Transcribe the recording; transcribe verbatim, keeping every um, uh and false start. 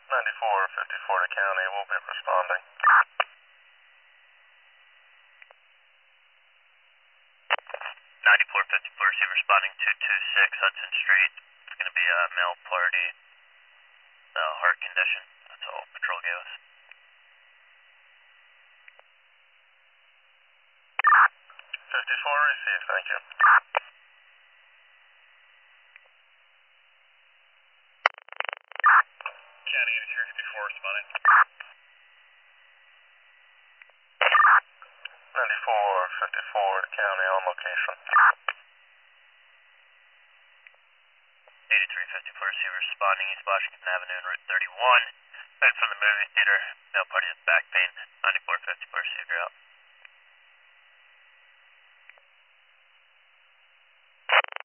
ninety-four fifty-four to county, we'll be responding. ninety-four fifty-four, receive responding two two six Hudson Street. It's going to be a male party, uh, heart condition. That's all patrol gave us. fifty-four received, thank you. County eighty-three fifty-four responding. ninety-four fifty-four to county on location. eighty-three fifty-four, receive responding East Washington Avenue and Route thirty-one. Head from the movie theater, male party with back pain. ninety-four fifty-four, receive, you're out.